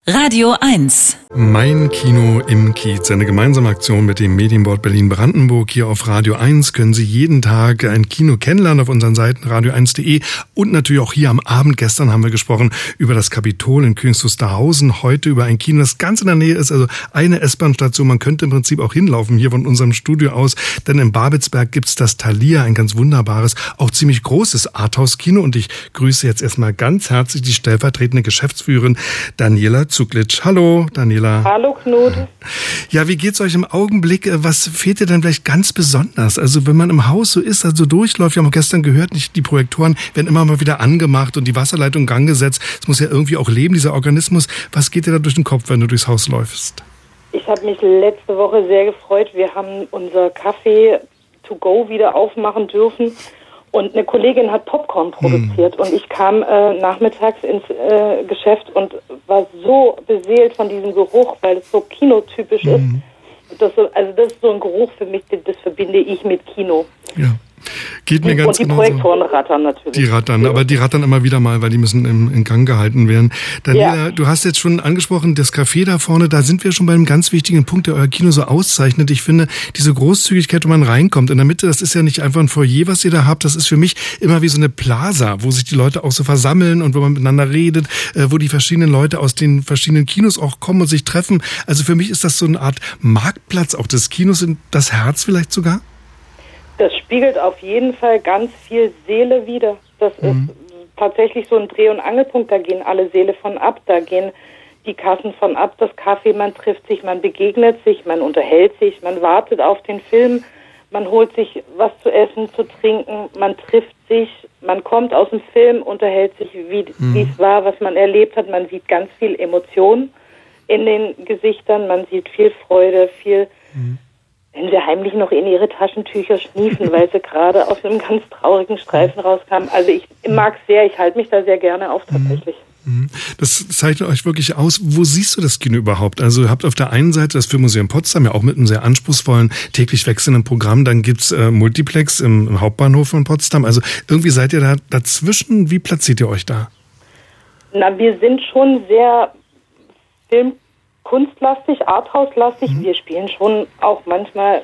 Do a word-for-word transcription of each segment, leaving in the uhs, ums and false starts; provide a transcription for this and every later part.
Radio eins. Mein Kino im Kiez. Eine gemeinsame Aktion mit dem Medienboard Berlin-Brandenburg. Hier auf Radio eins können Sie jeden Tag ein Kino kennenlernen auf unseren Seiten radio eins punkt de und natürlich auch hier am Abend. Gestern haben wir gesprochen über das Kapitol in Königs Wusterhausen. Heute über ein Kino, das ganz in der Nähe ist, also eine S-Bahn-Station. Man könnte im Prinzip auch hinlaufen hier von unserem Studio aus, denn in Babelsberg gibt's das Thalia, ein ganz wunderbares, auch ziemlich großes Arthouse-Kino. Und ich grüße jetzt erstmal ganz herzlich die stellvertretende Geschäftsführerin Daniela Zuglitsch. Hallo, Daniela. Hallo, Knut. Ja, wie geht's euch im Augenblick? Was fehlt dir denn vielleicht ganz besonders? Also wenn man im Haus so ist, also durchläuft, wir haben auch gestern gehört, nicht die Projektoren werden immer mal wieder angemacht und die Wasserleitung in Gang gesetzt. Es muss ja irgendwie auch leben, dieser Organismus. Was geht dir da durch den Kopf, wenn du durchs Haus läufst? Ich habe mich letzte Woche sehr gefreut. Wir haben unser Café to go wieder aufmachen dürfen. Und eine Kollegin hat Popcorn produziert mm. und ich kam äh, nachmittags ins äh, Geschäft und war so beseelt von diesem Geruch, weil es so kinotypisch mm. ist. Das so, also das ist so ein Geruch für mich, das verbinde ich mit Kino. Ja. Geht mir ganz und die Projektoren rattern natürlich. Die rattern, aber die rattern immer wieder mal, weil die müssen im, in Gang gehalten werden. Daniela, ja. Du hast jetzt schon angesprochen, das Café da vorne, da sind wir schon bei einem ganz wichtigen Punkt, der euer Kino so auszeichnet. Ich finde, diese Großzügigkeit, wo man reinkommt, in der Mitte, das ist ja nicht einfach ein Foyer, was ihr da habt, das ist für mich immer wie so eine Plaza, wo sich die Leute auch so versammeln und wo man miteinander redet, äh, wo die verschiedenen Leute aus den verschiedenen Kinos auch kommen und sich treffen. Also für mich ist das so eine Art Marktplatz auch des Kinos, das Herz vielleicht sogar? Das spiegelt auf jeden Fall ganz viel Seele wider. Das mhm. ist tatsächlich so ein Dreh- und Angelpunkt. Da gehen alle Seele von ab, da gehen die Kassen von ab, das Kaffee, man trifft sich, man begegnet sich, man unterhält sich, man wartet auf den Film, man holt sich was zu essen, zu trinken, man trifft sich, man kommt aus dem Film, unterhält sich, wie mhm. wie es war, was man erlebt hat. Man sieht ganz viel Emotion in den Gesichtern, man sieht viel Freude, viel... Mhm. wenn sie heimlich noch in ihre Taschentücher schniefen, weil sie gerade aus einem ganz traurigen Streifen rauskamen. Also ich mag es sehr, ich halte mich da sehr gerne auf tatsächlich. Das zeichnet euch wirklich aus. Wo siehst du das Kino überhaupt? Also ihr habt auf der einen Seite das Filmmuseum Potsdam, ja auch mit einem sehr anspruchsvollen, täglich wechselnden Programm. Dann gibt's äh, Multiplex im, im Hauptbahnhof von Potsdam. Also irgendwie seid ihr da dazwischen. Wie platziert ihr euch da? Na, wir sind schon sehr Film kunstlastig, arthouse-lastig. Mhm. Wir spielen schon auch manchmal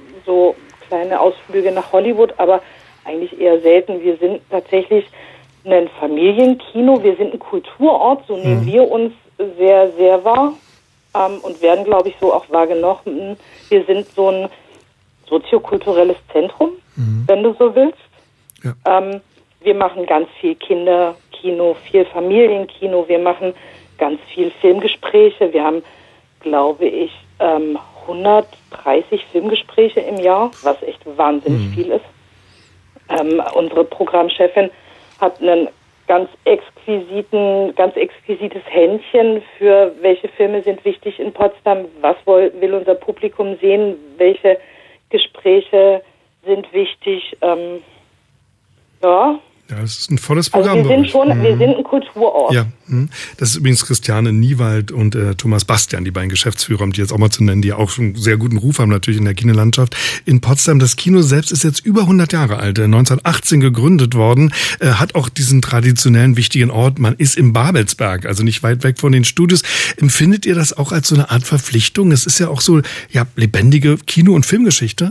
so kleine Ausflüge nach Hollywood, aber eigentlich eher selten. Wir sind tatsächlich ein Familienkino, wir sind ein Kulturort, so nehmen mhm. wir uns sehr, sehr wahr ähm, und werden, glaube ich, so auch wahrgenommen. Wir sind so ein soziokulturelles Zentrum, mhm. wenn du so willst. Ja. Ähm, wir machen ganz viel Kinderkino, viel Familienkino, wir machen ganz viel Filmgespräche. Wir haben, glaube ich, ähm, hundertdreißig Filmgespräche im Jahr, was echt wahnsinnig mhm. viel ist. Ähm, unsere Programmchefin hat einen ganz exquisiten, ganz exquisites Händchen für welche Filme sind wichtig in Potsdam, was will, will unser Publikum sehen, welche Gespräche sind wichtig. Ähm, ja. Ja, es ist ein volles Programm. Also wir sind schon, mhm. wir sind ein Kulturort. Ja, das ist übrigens Christiane Niewald und äh, Thomas Bastian, die beiden Geschäftsführer, um die jetzt auch mal zu nennen, die auch schon einen sehr guten Ruf haben natürlich in der Kinolandschaft in Potsdam. Das Kino selbst ist jetzt über hundert Jahre alt, neunzehnhundertachtzehn gegründet worden, äh, hat auch diesen traditionellen wichtigen Ort. Man ist im Babelsberg, also nicht weit weg von den Studios. Empfindet ihr das auch als so eine Art Verpflichtung? Es ist ja auch so, ja, lebendige Kino- und Filmgeschichte.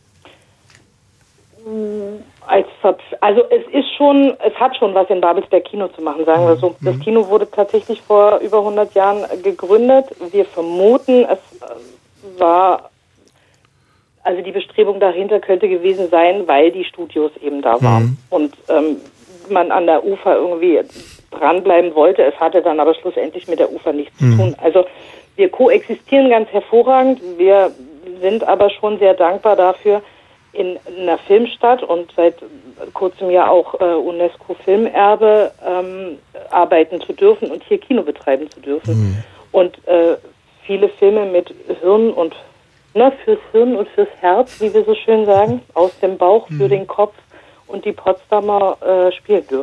Als also es ist schon, es hat schon was in Babelsberg Kino zu machen, sagen wir so. Das Kino wurde tatsächlich vor über hundert Jahren gegründet. Wir vermuten, es war, also die Bestrebung dahinter könnte gewesen sein, weil die Studios eben da waren. Mhm. Und ähm, man an der Ufer irgendwie dranbleiben wollte. Es hatte dann aber schlussendlich mit der Ufer nichts mhm. zu tun. Also wir koexistieren ganz hervorragend. Wir sind aber schon sehr dankbar dafür, in einer Filmstadt und seit kurzem ja auch äh, UNESCO-Filmerbe ähm, arbeiten zu dürfen und hier Kino betreiben zu dürfen. Mhm. Und äh, viele Filme mit Hirn und, ne, fürs Hirn und fürs Herz, wie wir so schön sagen, aus dem Bauch für mhm. den Kopf und die Potsdamer äh, spielen dürfen.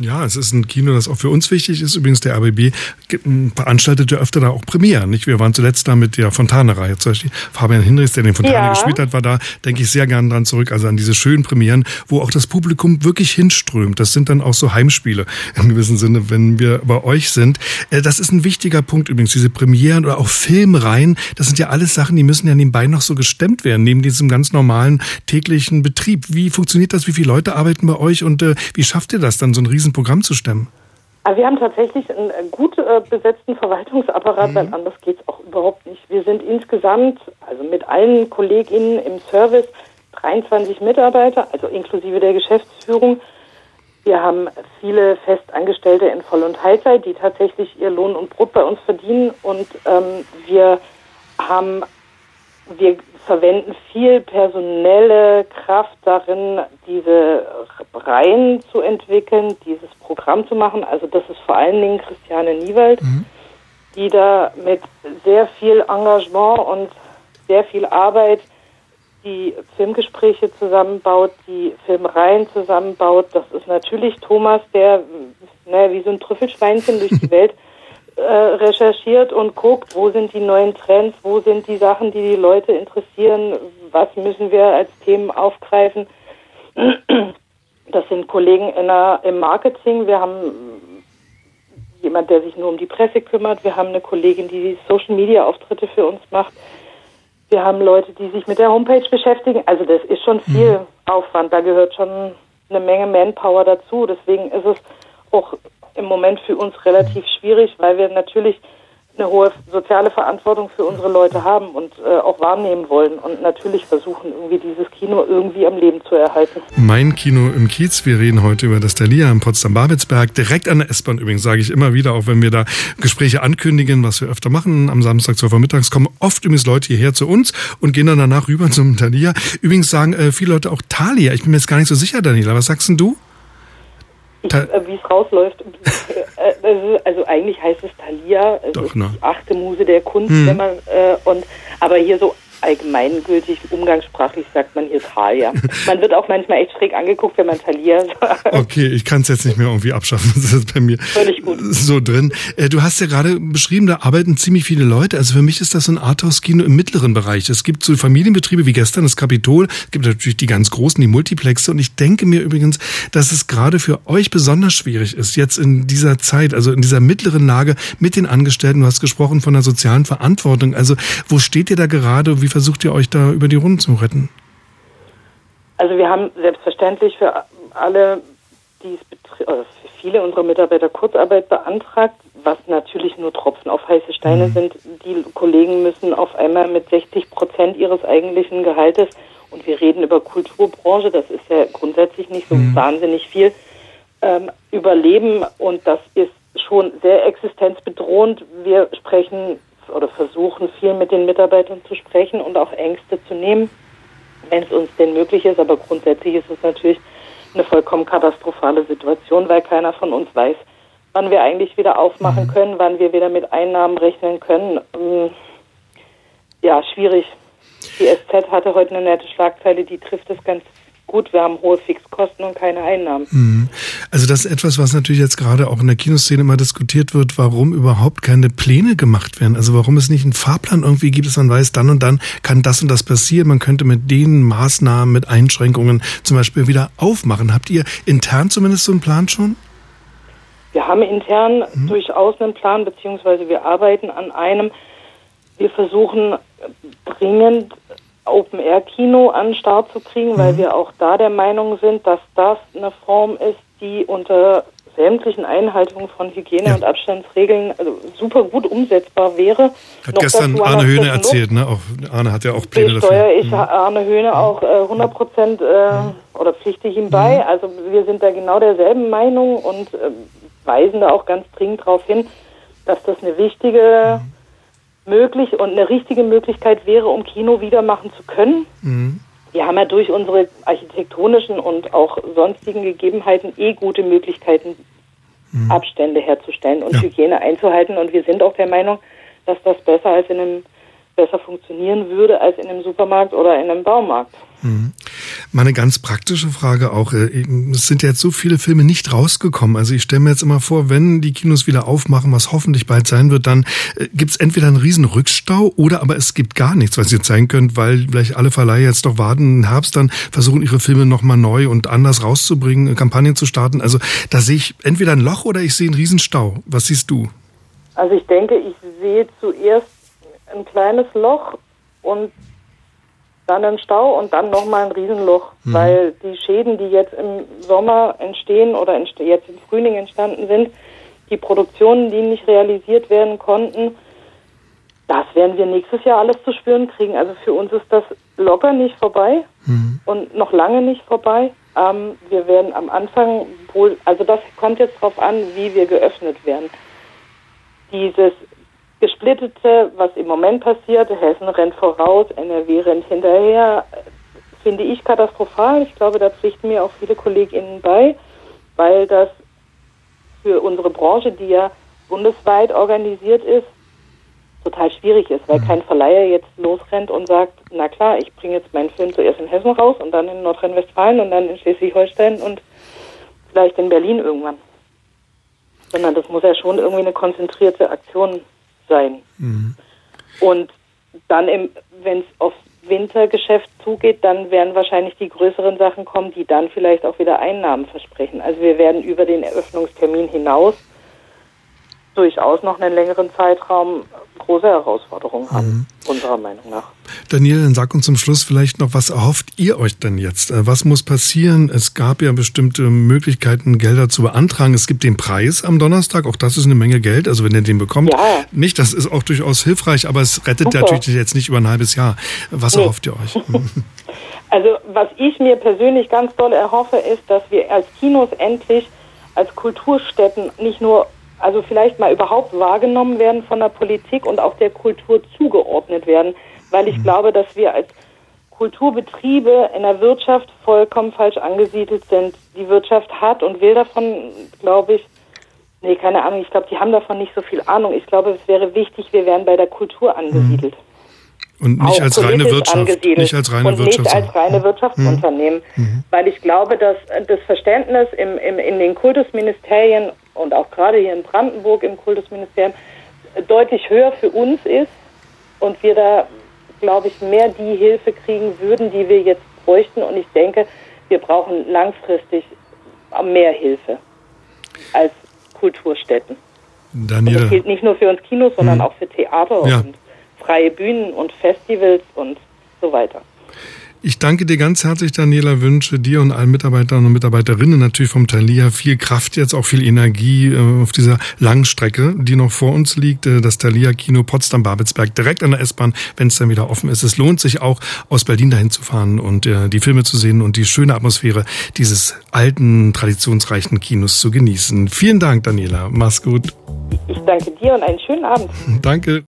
Ja, es ist ein Kino, das auch für uns wichtig ist. Übrigens, der R B B veranstaltet ja öfter da auch Premieren, nicht? Wir waren zuletzt da mit der Fontane-Reihe. Zum Beispiel Fabian Hinrichs, der den Fontane ja. gespielt hat, war da, denke ich, sehr gern dran zurück. Also an diese schönen Premieren, wo auch das Publikum wirklich hinströmt. Das sind dann auch so Heimspiele im gewissen Sinne, wenn wir bei euch sind. Das ist ein wichtiger Punkt übrigens, diese Premieren oder auch Filmreihen. Das sind ja alles Sachen, die müssen ja nebenbei noch so gestemmt werden, neben diesem ganz normalen täglichen Betrieb. Wie funktioniert das? Wie viele Leute arbeiten bei euch und äh, wie schafft ihr das dann, so ein Riesenprogramm zu stemmen? Also wir haben tatsächlich einen gut äh, besetzten Verwaltungsapparat, mhm. weil anders geht es auch überhaupt nicht. Wir sind insgesamt, also mit allen KollegInnen im Service, dreiundzwanzig Mitarbeiter, also inklusive der Geschäftsführung. Wir haben viele Festangestellte in Voll- und Teilzeit, die tatsächlich ihr Lohn und Brot bei uns verdienen. Und ähm, wir haben, wir verwenden viel personelle Kraft darin, diese Reihen zu entwickeln, dieses Programm zu machen. Also das ist vor allen Dingen Christiane Niewald, mhm. die da mit sehr viel Engagement und sehr viel Arbeit die Filmgespräche zusammenbaut, die Filmreihen zusammenbaut. Das ist natürlich Thomas, der naja, wie so ein Trüffelschweinchen durch die Welt äh, recherchiert und guckt, wo sind die neuen Trends, wo sind die Sachen, die die Leute interessieren, was müssen wir als Themen aufgreifen. Das sind Kollegen in der, im Marketing. Wir haben jemand, der sich nur um die Presse kümmert. Wir haben eine Kollegin, die Social-Media-Auftritte für uns macht. Wir haben Leute, die sich mit der Homepage beschäftigen. Also das ist schon viel mhm. Aufwand. Da gehört schon eine Menge Manpower dazu. Deswegen ist es auch im Moment für uns relativ schwierig, weil wir natürlich eine hohe soziale Verantwortung für unsere Leute haben und äh, auch wahrnehmen wollen und natürlich versuchen, irgendwie dieses Kino irgendwie am Leben zu erhalten. Mein Kino im Kiez. Wir reden heute über das Thalia in Potsdam-Babelsberg, direkt an der S-Bahn übrigens, sage ich immer wieder, auch wenn wir da Gespräche ankündigen, was wir öfter machen. Am Samstag zwölf Uhr mittags kommen oft übrigens Leute hierher zu uns und gehen dann danach rüber zum Thalia. Übrigens sagen äh, viele Leute auch Thalia. Ich bin mir jetzt gar nicht so sicher, Daniela. Was sagst denn du? Ich, äh, wie es rausläuft, äh, also eigentlich heißt es Thalia, es Doch, ist ne? die achte Muse der Kunst, hm. wenn man äh, und aber hier so allgemeingültig, umgangssprachlich sagt man hier Thalia. Man wird auch manchmal echt schräg angeguckt, wenn man Thalia sagt. Okay, ich kann es jetzt nicht mehr irgendwie abschaffen. Das ist bei mir völlig gut so drin. Du hast ja gerade beschrieben, da arbeiten ziemlich viele Leute. Also für mich ist das so ein Arthouse-Kino im mittleren Bereich. Es gibt so Familienbetriebe wie gestern das Kapitol. Es gibt natürlich die ganz großen, die Multiplexe. Und ich denke mir übrigens, dass es gerade für euch besonders schwierig ist, jetzt in dieser Zeit, also in dieser mittleren Lage mit den Angestellten. Du hast gesprochen von der sozialen Verantwortung. Also wo steht ihr da gerade? Wie versucht ihr euch da über die Runden zu retten? Also wir haben selbstverständlich für alle, die es betrifft, also für viele unserer Mitarbeiter Kurzarbeit beantragt, was natürlich nur Tropfen auf heiße Steine mhm. sind. Die Kollegen müssen auf einmal mit sechzig Prozent ihres eigentlichen Gehaltes, und wir reden über Kulturbranche, das ist ja grundsätzlich nicht so mhm. wahnsinnig viel, ähm, überleben, und das ist schon sehr existenzbedrohend. Wir sprechen oder versuchen viel mit den Mitarbeitern zu sprechen und auch Ängste zu nehmen, wenn es uns denn möglich ist. Aber grundsätzlich ist es natürlich eine vollkommen katastrophale Situation, weil keiner von uns weiß, wann wir eigentlich wieder aufmachen mhm. können, wann wir wieder mit Einnahmen rechnen können. Ja, schwierig. Die S Z hatte heute eine nette Schlagzeile, die trifft es ganz gut. Wir haben hohe Fixkosten und keine Einnahmen. Also das ist etwas, was natürlich jetzt gerade auch in der Kinoszene immer diskutiert wird, warum überhaupt keine Pläne gemacht werden. Also warum es nicht einen Fahrplan irgendwie gibt, dass man weiß, dann und dann kann das und das passieren. Man könnte mit den Maßnahmen, mit Einschränkungen zum Beispiel wieder aufmachen. Habt ihr intern zumindest so einen Plan schon? Wir haben intern mhm. durchaus einen Plan, beziehungsweise wir arbeiten an einem. Wir versuchen dringend Open-Air-Kino an den Start zu kriegen, weil mhm. wir auch da der Meinung sind, dass das eine Form ist, die unter sämtlichen Einhaltungen von Hygiene- ja. und Abstandsregeln also super gut umsetzbar wäre. Hat Noch gestern Arne Höhne erzählt, ne? Auch, Arne hat ja auch Pläne dafür. Steuere ich mhm. Arne Höhne auch äh, hundert Prozent äh, mhm. oder pflichte ich ihm bei. Mhm. Also wir sind da genau derselben Meinung und äh, weisen da auch ganz dringend darauf hin, dass das eine wichtige mhm. möglich und eine richtige Möglichkeit wäre, um Kino wieder machen zu können. Mhm. Wir haben ja durch unsere architektonischen und auch sonstigen Gegebenheiten eh gute Möglichkeiten, mhm. Abstände herzustellen und ja. Hygiene einzuhalten. Und wir sind auch der Meinung, dass das besser als in einem besser funktionieren würde als in einem Supermarkt oder in einem Baumarkt. Mhm. Mal eine ganz praktische Frage auch. Es sind ja jetzt so viele Filme nicht rausgekommen. Also ich stelle mir jetzt immer vor, wenn die Kinos wieder aufmachen, was hoffentlich bald sein wird, dann gibt es entweder einen riesen Rückstau oder aber es gibt gar nichts, was ihr zeigen könnt, weil vielleicht alle Verleiher jetzt doch warten im Herbst, dann versuchen ihre Filme nochmal neu und anders rauszubringen, Kampagnen zu starten. Also da sehe ich entweder ein Loch oder ich sehe einen riesen Stau. Was siehst du? Also ich denke, ich sehe zuerst ein kleines Loch und dann ein Stau und dann nochmal ein Riesenloch, mhm. weil die Schäden, die jetzt im Sommer entstehen oder jetzt im Frühling entstanden sind, die Produktionen, die nicht realisiert werden konnten, das werden wir nächstes Jahr alles zu spüren kriegen. Also für uns ist das locker nicht vorbei mhm. und noch lange nicht vorbei. Ähm, wir werden am Anfang wohl, also das kommt jetzt drauf an, wie wir geöffnet werden. Dieses Gesplittete, was im Moment passiert, Hessen rennt voraus, N R W rennt hinterher, finde ich katastrophal. Ich glaube, da pflichten mir auch viele KollegInnen bei, weil das für unsere Branche, die ja bundesweit organisiert ist, total schwierig ist, weil mhm. kein Verleiher jetzt losrennt und sagt, na klar, ich bringe jetzt meinen Film zuerst in Hessen raus und dann in Nordrhein-Westfalen und dann in Schleswig-Holstein und vielleicht in Berlin irgendwann. Sondern das muss ja schon irgendwie eine konzentrierte Aktion sein. Mhm. Und dann, wenn es aufs Wintergeschäft zugeht, dann werden wahrscheinlich die größeren Sachen kommen, die dann vielleicht auch wieder Einnahmen versprechen. Also wir werden über den Eröffnungstermin hinaus durchaus noch einen längeren Zeitraum große Herausforderungen haben, mhm. unserer Meinung nach. Daniela, dann sag uns zum Schluss vielleicht noch, was erhofft ihr euch denn jetzt? Was muss passieren? Es gab ja bestimmte Möglichkeiten, Gelder zu beantragen. Es gibt den Preis am Donnerstag, auch das ist eine Menge Geld, also wenn ihr den bekommt. Ja. Nicht, das ist auch durchaus hilfreich, aber es rettet Super. natürlich jetzt nicht über ein halbes Jahr. Was nee. erhofft ihr euch? Also was ich mir persönlich ganz doll erhoffe, ist, dass wir als Kinos endlich als Kulturstätten nicht nur also vielleicht mal überhaupt wahrgenommen werden von der Politik und auch der Kultur zugeordnet werden, weil ich mhm. glaube, dass wir als Kulturbetriebe in der Wirtschaft vollkommen falsch angesiedelt sind. Die Wirtschaft hat und will davon, glaube ich, nee, keine Ahnung, ich glaube, die haben davon nicht so viel Ahnung. Ich glaube, es wäre wichtig, wir wären bei der Kultur angesiedelt. Und nicht als reine Wirtschaft. Nicht als reine und Wirtschaft. nicht als reine Wirtschaftsunternehmen. Mhm. Weil ich glaube, dass das Verständnis im, im, in den Kultusministerien und auch gerade hier in Brandenburg im Kultusministerium deutlich höher für uns ist und wir da, glaube ich, mehr die Hilfe kriegen würden, die wir jetzt bräuchten. Und ich denke, wir brauchen langfristig mehr Hilfe als Kulturstätten. Daniela. Das gilt nicht nur für uns Kinos, sondern mhm. auch für Theater ja. und freie Bühnen und Festivals und so weiter. Ich danke dir ganz herzlich, Daniela, wünsche dir und allen Mitarbeitern und Mitarbeiterinnen natürlich vom Thalia viel Kraft jetzt, auch viel Energie äh, auf dieser langen Strecke, die noch vor uns liegt. Äh, das Thalia-Kino Potsdam-Babelsberg direkt an der S-Bahn, wenn es dann wieder offen ist. Es lohnt sich auch, aus Berlin dahin zu fahren und äh, die Filme zu sehen und die schöne Atmosphäre dieses alten, traditionsreichen Kinos zu genießen. Vielen Dank, Daniela. Mach's gut. Ich danke dir und einen schönen Abend. Danke.